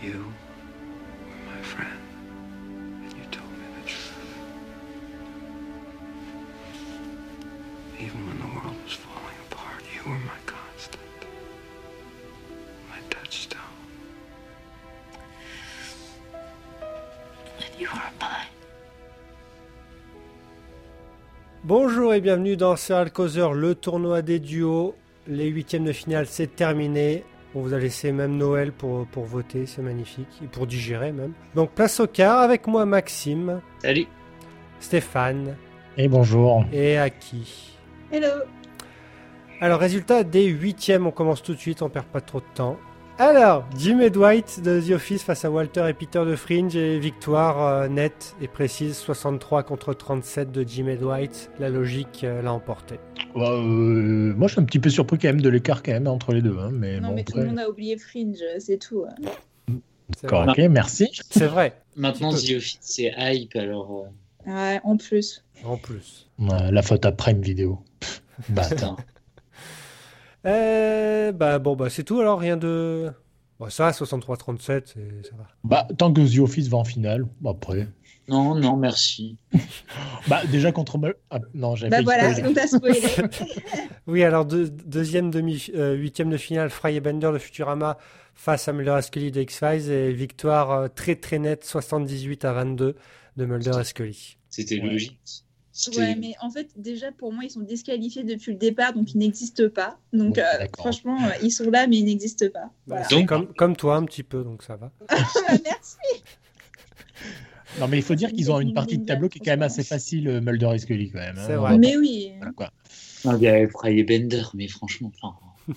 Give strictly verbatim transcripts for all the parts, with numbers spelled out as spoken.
You were my friend, and you told me the truth. Even when the world was falling apart, you were my constant, my touchstone. And you are mine. Bonjour et bienvenue dans Serial Causeur, le tournoi des duos. Les huitièmes de finale, c'est terminé. On vous a laissé même Noël pour, pour voter, c'est magnifique. Et pour digérer même. Donc place au quart, avec moi Maxime. Salut. Stéphane. Et bonjour. Et Aki. Hello. Alors résultat des huitièmes, on commence tout de suite, on perd pas trop de temps. Alors, Jim et Dwight de The Office face à Walter et Peter de Fringe, et victoire euh, nette et précise, soixante-trois contre trente-sept de Jim et Dwight. La logique euh, l'a emporté. Euh, moi, je suis un petit peu surpris quand même de l'écart quand même entre les deux. Hein, mais non, bon, mais après... tout le monde a oublié Fringe, c'est tout. D'accord, ok, merci. C'est vrai. Maintenant, The Office, c'est hype, alors... Euh... Ouais, en plus. En plus. Ouais, la faute à Prime Video. Bâtard. Euh, bah bon bah c'est tout alors, rien de bon, ça soixante-trois trente-sept c'est... ça va. Bah tant que The Office va en finale, après. Non non merci. Bah déjà contre ah, non j'avais bah fait voilà, spoiler. on t'a spoilé. Oui alors deux, deuxième demi euh, huitième de finale, Fry et Bender de Futurama face à Mulder et Scully de X-Files, et victoire euh, très très nette soixante-dix-huit à vingt-deux de Mulder et Scully. C'était ouais. logique. C'était... Ouais, mais en fait, déjà, pour moi, ils sont disqualifiés depuis le départ, donc ils n'existent pas. Donc, Bon, euh, franchement, euh, ils sont là, mais ils n'existent pas. Bah, Voilà. donc comme, comme toi un petit peu, donc ça va. Merci. Non mais il faut dire qu'ils ont une partie de tableau qui est quand même assez facile, Mulder et Scully quand même. Hein. C'est vrai. Mais oui. Voilà, quoi. Non, il y avait Fry et Bender, mais franchement, enfin...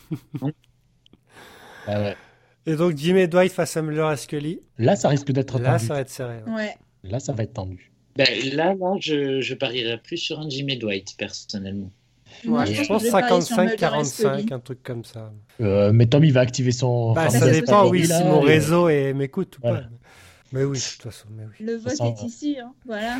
Ah ouais. Et donc Jim et Dwight face à Mulder et Scully. Là ça risque d'être Là tendu. ça va être serré. Ouais. Ouais. Là ça va être tendu. Ben, là, là, je, je parierais plus sur un Jim et Dwight, personnellement. Moi, Ouais, je que pense vais parier sur cinquante-cinq Mulder et quarante-cinq, Scully. un truc comme ça. Euh, mais Tom il va activer son. Bah, enfin, ça ça dépend, se oui, fait, si là, mon et- réseau et m'écoute ou Voilà. pas. Mais oui, de toute façon, mais oui. Le vote Ça sent- est ici, hein. Voilà.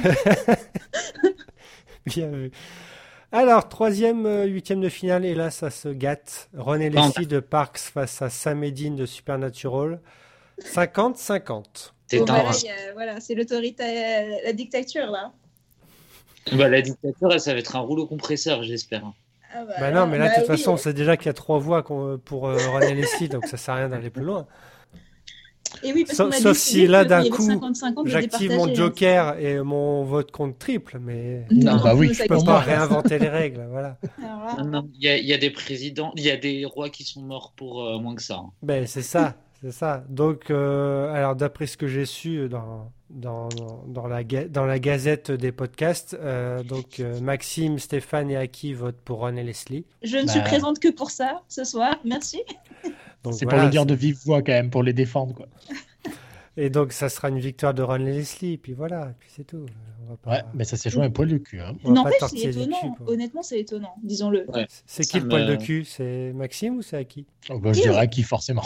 Bien vu. Alors, troisième, euh, huitième de finale, et là, ça se gâte. Ron et Non. Leslie de Parks face à Sam et Dean de Supernatural. cinquante cinquante. C'est Bon, un... bah, là, y a- voilà, c'est l'autorité, la dictature, là. bah, la dictature, ça va être un rouleau compresseur, j'espère. Bah Ah, bah, non, mais là, de bah toute oui. façon, on sait déjà qu'il y a trois voix qu'on- pour euh, Ron et Leslie, donc ça sert à rien d'aller plus loin. Et oui, parce Sauf, qu'on a sauf décidé si là, que d'un il y avait coup, cinquante cinquante de j'active départager, mon hein. joker et mon vote compte triple, mais Non, bah oui, nous, je ça je peux compte pas pas. réinventer les règles, voilà. Alors là, Non, non, il y a, il y a des présidents, il y a des rois qui sont morts pour euh, moins que ça. hein. Ben, c'est ça, c'est ça. Donc, euh, alors d'après ce que j'ai su dans, dans, dans, la, ga- dans la gazette des podcasts, euh, donc euh, Maxime, Stéphane et Aki votent pour Ron et Leslie. je ne Bah. suis présente que pour ça, ce soir. Merci. Donc, C'est voilà, pour le dire c'est- de vive voix quand même, pour les défendre quoi. Et donc, ça sera une victoire de Ron et Leslie, et puis voilà, et puis c'est tout. On va pas... Ouais, mais ça s'est joué un poil de cul. Hein. on va pas N'empêche, c'est tortiller les étonnant. culs, quoi. Honnêtement, c'est étonnant, disons-le. Ouais. C'est qui Ça le poil me- de cul? C'est Maxime ou c'est Aki? Oh, bah, je dirais à qui forcément.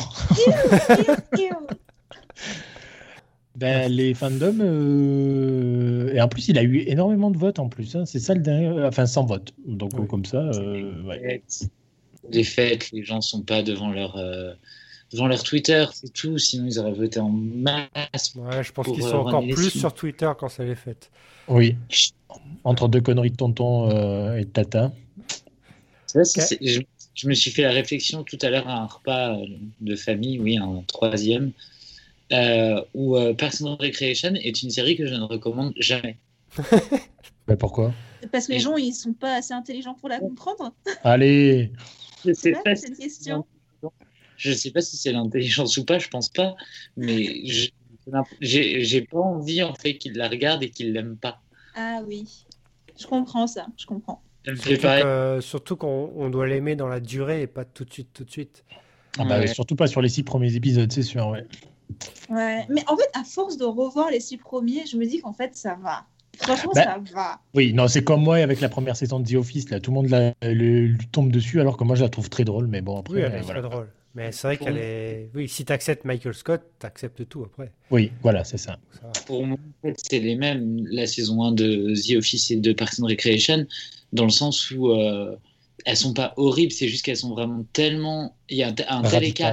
Ben, les fandoms, euh, et en plus, il a eu énormément de votes en plus. Hein. C'est ça le dernier, enfin sans vote. Donc Oui. comme ça, euh, ouais. Les fêtes, les gens sont pas devant leur euh, devant leur Twitter, c'est tout. Sinon, ils auraient voté en masse. Ouais, je pense Pour, qu'ils euh, sont Ron encore et plus Leslie. sur Twitter quand ça les fête. Oui. Entre deux conneries de tonton euh, et de tata. Ça, c'est- Ok. c'est- je, je me suis fait la réflexion tout à l'heure à un repas euh, de famille, oui, un troisième, euh, où euh, Parks and Recreation est une série que je ne recommande jamais. Ben, pourquoi? Parce que les gens, ils sont pas assez intelligents pour la comprendre. Allez. Je sais Ouais, pas c'est si- une question. Je sais pas si c'est l'intelligence ou pas, je pense pas, mais je- j'ai j'ai pas envie en fait qu'ils la regardent et qu'ils l'aiment pas. Ah oui, je comprends ça, je comprends. Ça me fait Surtout, pareil. que- surtout qu'on on doit l'aimer dans la durée et pas tout de suite, tout de suite. Ah bah, Ouais. surtout pas sur les six premiers épisodes, c'est sûr. Ouais. Ouais, mais en fait, à force de revoir les six premiers, je me dis qu'en fait, ça va. Franchement, Bah, ça va. Oui, non, c'est comme moi avec la première saison de The Office. Là, tout le monde la- le- lui tombe dessus, alors que moi je la trouve très drôle. Mais bon, après, Oui, elle est euh, voilà. très drôle. Mais c'est vrai Pour qu'elle moi- est. Oui, si tu acceptes Michael Scott, tu acceptes tout après. Oui, voilà, c'est ça. Ça va. Pour moi, en fait, c'est les mêmes, la saison un de The Office et de Parks and Recreation, dans le sens où euh, elles sont pas horribles, c'est juste qu'elles sont vraiment tellement. Il y a un, un tel Radicales. écart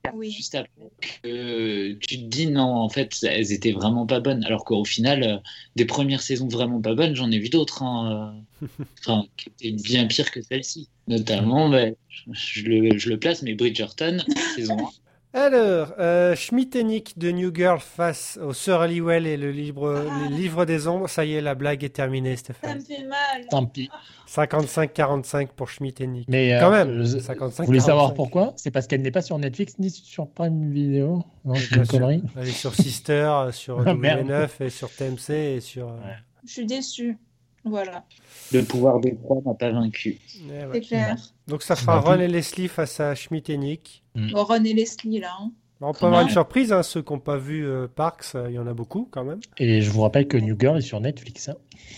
Oui. juste après que tu te dis non, en fait, elles étaient vraiment pas bonnes. Alors qu'au final, euh, des premières saisons vraiment pas bonnes, j'en ai vu d'autres, hein, euh, enfin, qui étaient bien pires que celle-ci. Notamment, bah, je, le, je le place, mais Bridgerton, saison un. Alors, euh, Schmidt et Nick de New Girl face au Sir Halliwell et le livre, Ah. les livres des ombres. Ça y est, la blague est terminée, Ça Stéphane. me fait mal. Tant pis. cinquante-cinq quarante-cinq pour Schmidt et Nick. Mais Quand euh, même, je- cinquante-cinq vous voulez savoir quarante-cinq. pourquoi? C'est parce qu'elle n'est pas sur Netflix ni sur Prime Video. Non, c'est Bien une sûr. connerie. Elle est sur Sister, sur Ah, W merde. neuf et sur T M C et sur... euh, Ouais. Je suis déçue. Voilà, Le pouvoir des trois n'a pas vaincu. eh ouais. c'est clair. Donc ça fera Bah, Ron tout- et Leslie face à Schmidt et Nick. Bon, Ron et Leslie, là. hein. On peut avoir Ouais. une surprise, hein, ceux qui n'ont pas vu euh, Parks, euh, il y en a beaucoup quand même. Et je vous rappelle que New Girl est sur Netflix. hein.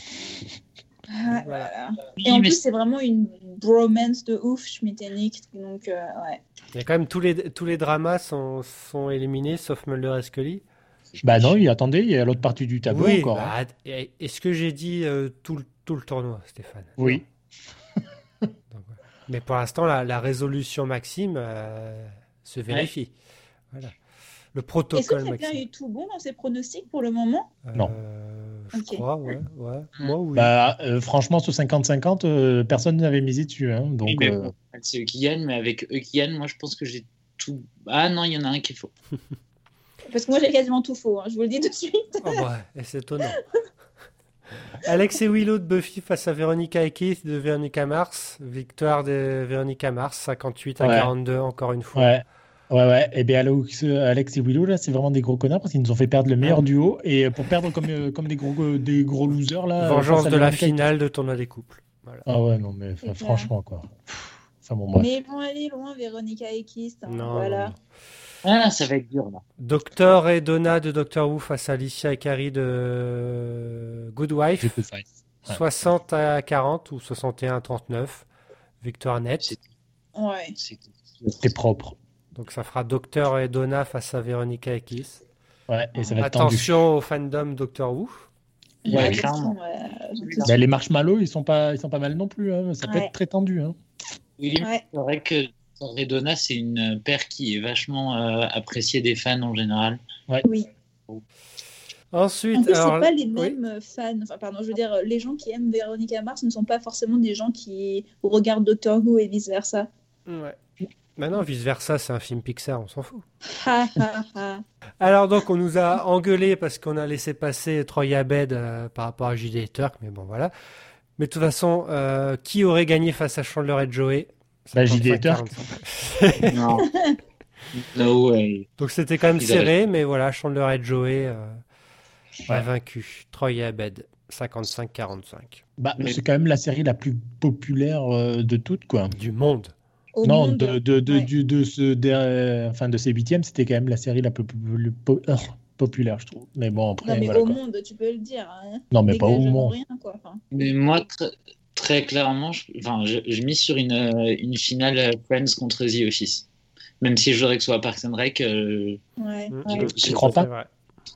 Ah, Voilà. voilà. Oui, Et en mais plus, c'est vraiment une bromance de ouf, Schmidt et Nick. Donc, euh, ouais. Il y a quand même tous les, tous les dramas sont, sont éliminés, sauf Mulder et Scully. Bah non, il- attendez, il y a l'autre partie du tableau oui, encore. bah, hein. et- est-ce que j'ai dit euh, tout, le, tout le tournoi, Stéphane? Oui. Donc, ouais. Mais pour l'instant, la, la résolution Maxime euh, se vérifie. Voilà. Le Est-ce que protocole quelqu'un a Maxime. eu tout bon dans ses pronostics pour le moment? Non. Euh, je Ok. crois, ouais. ouais. Moi, oui. Bah, euh, franchement, sur cinquante cinquante, euh, personne n'avait misé dessus. hein, Oui, donc, mais euh, bon, c'est eux qui gagnent, mais avec eux qui gagnent, moi je pense que j'ai tout. Ah non, il y en a un qui est faux. Parce que moi, j'ai quasiment tout faux, hein, je vous le dis tout de suite. Oh, ouais, et c'est étonnant. Alex et Willow de Buffy face à Véronica et Keith de Véronica Mars. Victoire de Véronica Mars, cinquante-huit à Ouais. quarante-deux, encore une fois. ouais. Ouais, ouais. Et bien, Alex, Alex et Willow, là, c'est vraiment des gros connards parce qu'ils nous ont fait perdre le meilleur duo. Et pour perdre comme, euh, comme des, gros, des gros losers, là. Vengeance face à de la Véronica- finale de tournoi des couples. Voilà. Ah ouais, non, mais enfin, C'est clair. franchement, quoi. Enfin, bon, bref. Mais ils vont aller loin, Véronica et Keith. hein, Non, voilà. non, non. Ah, ça va être dur là. Docteur et Donna de Doctor Who face à Alicia et Carrie de Good Wife. J'ai peu fait. Ouais. soixante à quarante ou soixante et un à trente-neuf. Victoire nette. C'est- Ouais. C'est C'était propre. Donc ça fera Docteur et Donna face à Véronica et Keith. Ouais, et ça va être tendu. Attention au fandom Doctor Who. Ouais, Ouais, clairement. ouais, j'ai Oui, tout- Bah, les marshmallows, ils sont pas, ils sont pas mal non plus. hein. Ça peut Ouais. être très tendu. Hein. Oui, mais Ouais. c'est vrai que Redona, c'est une paire qui est vachement euh, appréciée des fans en général. Oui. Ensuite, En plus, alors, c'est pas les oui. mêmes fans. Enfin, pardon, je veux dire, les gens qui aiment Véronica Mars ne sont pas forcément des gens qui regardent Doctor Who et vice-versa. Ouais. Maintenant, vice versa, c'est un film Pixar, on s'en fout. Ha ha ha. Alors donc, on nous a engueulé parce qu'on a laissé passer Troy Abed euh, par rapport à J D et Turk, mais bon, voilà. Mais de toute façon, euh, qui aurait gagné face à Chandler et Joey? Bah, J D et cinquante-cinq, Turk. quarante-cinq. Non. No way. Donc c'était quand même Ils serré, mais voilà, Chandler et Joey euh, a Ouais. vaincu. Troy Abed, cinquante-cinq quarante-cinq. Bah, Mais- c'est quand même la série la plus populaire euh, de toutes, quoi. Du monde. Au non, monde, de, de, de, ouais. du- de, ce, der- enfin, de ces huitièmes, c'était quand même la série la plus, plus po- oh, populaire, je trouve. Mais bon, après, Non, mais voilà, au quoi. monde, tu peux le dire. Hein. Non, mais pas au N'exagérons monde. rien, quoi. Enfin, Mais moi, tr- très clairement, je, enfin, je, je mise sur une, euh, une finale euh, Friends contre The Office. Même si je voudrais que ce soit Parks and Rec, euh, ouais, Mmh. ouais. Tu crois C'est pas? vrai.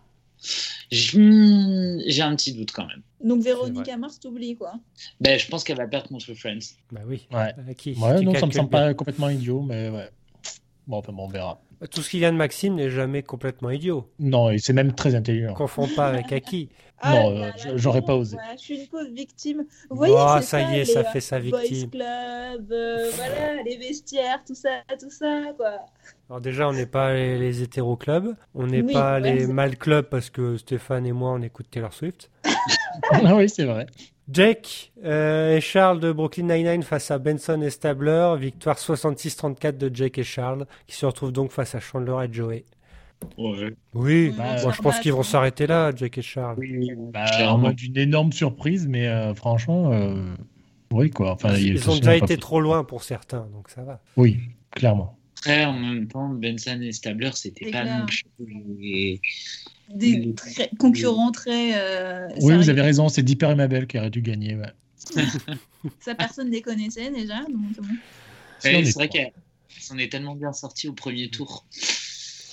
je- hmm, j'ai un petit doute quand même. Donc, vrai. Véronica Mars, t'oublies, quoi. Ben, je pense qu'elle va perdre contre Friends. Bah oui. Ouais. À qui Ouais, Tu non, ça me calcules semble bien. pas complètement idiot, mais ouais. Bon, enfin, bon, on verra. Tout ce qui vient de Maxime n'est jamais complètement idiot. Non, et c'est même très intelligent. Confond pas avec Aki. Non, là euh, là, je- j'aurais non, pas osé. ouais, je suis une pauvre victime. Vous voyez, Oh, c'est ça y est, les, ça euh, fait sa victime. Boys Club, euh, voilà, les vestiaires, tout ça, tout ça, quoi. Alors déjà, on n'est pas les, les hétéro clubs, on n'est Oui, pas ouais, les c'est- mal clubs parce que Stéphane et moi, on écoute Taylor Swift. Ah oui, c'est vrai. Jake euh, et Charles de Brooklyn Nine-Nine face à Benson et Stabler. Victoire soixante-six trente-quatre de Jake et Charles, qui se retrouvent donc face à Chandler et Joey. Ouais. Oui, Bah, moi je pense qu'ils vont s'arrêter là, Jake et Charles. Oui, Bah, en clairement. mode une énorme surprise, mais euh, franchement, euh, oui, quoi. Enfin, Ils, il- ils ont c'est déjà pas été fou. trop loin pour certains, donc ça va. Oui, clairement. Après, en même temps, Benson et Stabler, c'était C'est pas clair. non plus les- Des Les- très- concurrents très. euh, Oui, sérieux. vous avez raison, c'est Dipper et Mabel qui auraient dû gagner. Ouais. Ça, personne ne les connaissait déjà. Donc, bon. Si, on Ouais, est c'est vrai trois. qu'elle s'en est tellement bien sortie au premier tour.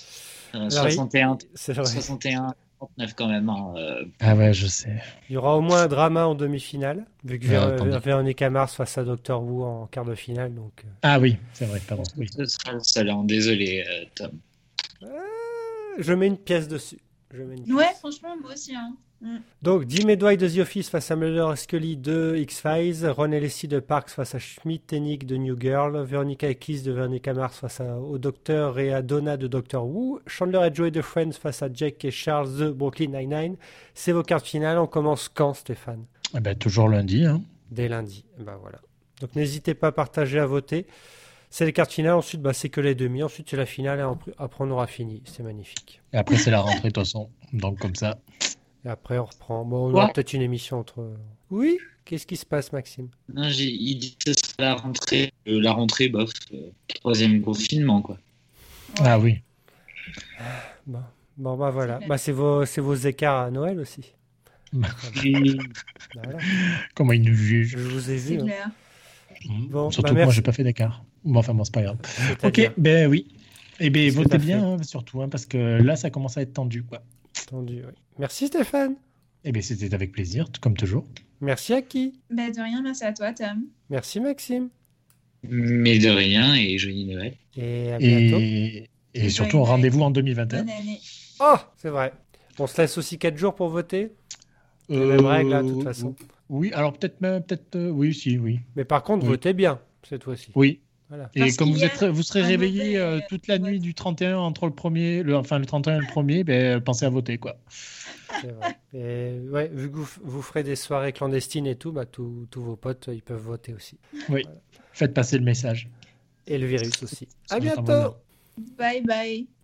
Euh, Alors, soixante et un, C'est vrai. soixante et un, trente-neuf quand même. Hein, euh, Ah ouais, je sais. Il y aura au moins un drama en demi-finale, vu que Ouais, Vér- attendez. Véronica Mars face à Doctor Who en quart de finale. Donc, euh, Ah oui, c'est vrai, pardon. Oui. Ce sera le seul. Hein, désolé, euh, Tom. euh, je mets une pièce dessus. Je mets une pièce. Ouais, franchement, moi aussi. Hein. Donc, Jim et Dwight de The Office face à Mulder et Scully de X-Files, Ron et Leslie de Parks face à Schmidt et Nick de New Girl, Veronica et Keith de Veronica Mars face à, au Docteur et à Donna de Doctor Who, Chandler et Joey de Friends face à Jake et Charles de Brooklyn Nine-Nine. C'est vos cartes finales. On commence quand, Stéphane? Eh ben, toujours lundi. Hein. Dès lundi. Ben voilà. Donc, n'hésitez pas à partager, à voter. C'est les cartes finales. Ensuite, bah, c'est que les demi. Ensuite, c'est la finale. Et après, on aura fini. C'est magnifique. Et après, c'est la rentrée, de toute façon. Donc, comme ça. Et après, on reprend. Bon, on aura Ouais. peut-être une émission entre. Oui? Qu'est-ce qui se passe, Maxime? Non, j'ai, il dit que ce sera la rentrée. Euh, la rentrée, bof. euh, troisième confinement, quoi. Ah oui. Bon, bon bah voilà. C'est Bah, c'est vos, c'est vos écarts à Noël aussi. Et- Voilà. Comment ils nous jugent. Je vous ai C'est vu. hein. clair. Bon, Surtout bah, que moi, merci. j'ai pas fait d'écart. Bon, enfin, bon, c'est pas grave. C'est-à-dire, Ok, ben oui. Eh ben, Qu'est-ce que votez t'as bien, fait hein, surtout, hein, parce que là, ça commence à être tendu, quoi. entendu, oui. Merci Stéphane. Eh ben, c'était avec plaisir, t- comme toujours. Merci à qui? Bah, de rien, merci à toi, Tom. Merci Maxime. Mais de rien, et joyeux Noël. Et à bientôt. Et, et Et surtout, bye bye. rendez-vous en deux mille vingt et un. Bonne année. Oh, c'est vrai. On se laisse aussi quatre jours pour voter. Les Euh, mêmes règles, hein, de toute façon. Oui, alors peut-être même, peut-être, euh, oui, si, oui. Mais par contre, Oui. votez bien cette fois-ci. Oui. Voilà. Et Parce comme qu'il vous, y a êtes, vous serez un réveillé mauvais euh, toute la vote. nuit du trente et un entre le premier, le, enfin le trente et un et le premier, ben, pensez à voter, quoi. C'est vrai. Et ouais, vu que vous, f- vous ferez des soirées clandestines et tout, bah, tous tous vos potes, ils peuvent voter aussi. Oui. Faites passer le message. Et le virus aussi. À Ça va être un bientôt. bonheur. Bye bye.